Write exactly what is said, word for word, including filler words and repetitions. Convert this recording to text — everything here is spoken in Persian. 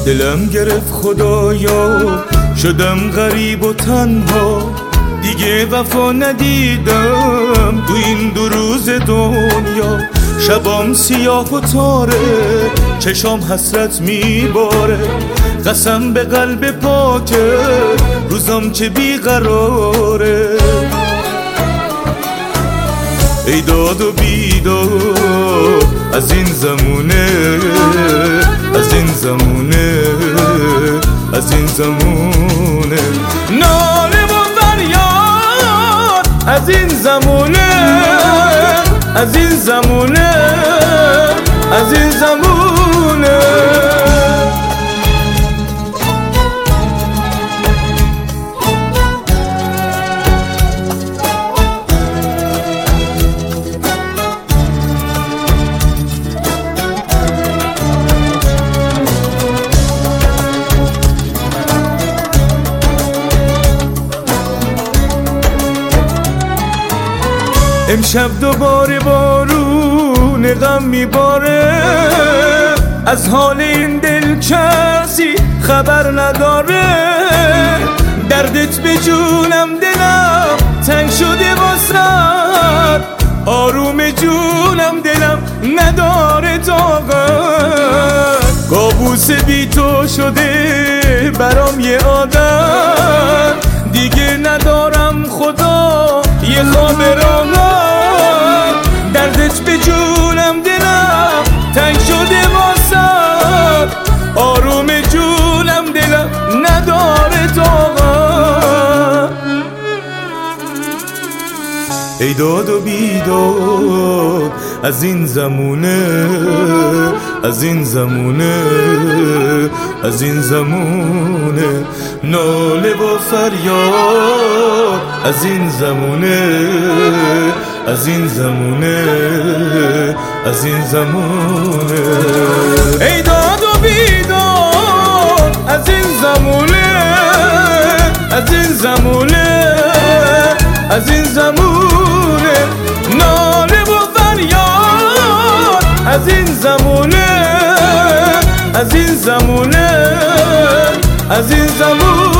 دلم گرفت خدایا، شدم غریب و تنها، دیگه وفا ندیدم تو این دو روز دنیا. شبام سیاه و تاره، چشام حسرت میباره، قسم به قلب پاکه، روزام چه بیقراره. ای داد و بیداد از این زمونه، از این زمونه، از این زمونه، ناله و فریاد از این زمونه، از این زمونه، از این زمونه. امشب دوباره بارون غم میباره، از حال این دل کسی خبر نداره. دردت به جونم دلم تنگ شده واسد، آروم جونم دلم نداره طاقت. کابوس بی تو شده برام یه عادت، دیگه ندارم خدا یه خواب راحت. دردت به جونم دلم تنگ شده واسد، آروم جونم دلم نداره طاقت. ای داد و بیداد از این زمونه، از این زمونه، از این زمونه، ناله و فریاد از این زمونه، از این زمونه، از این زمونه. ای داد و بیداد از این زمونه، از این زمونه، از این زمونه، ناله و فریاد از این زمونه، از این زمونه، از این زمونه.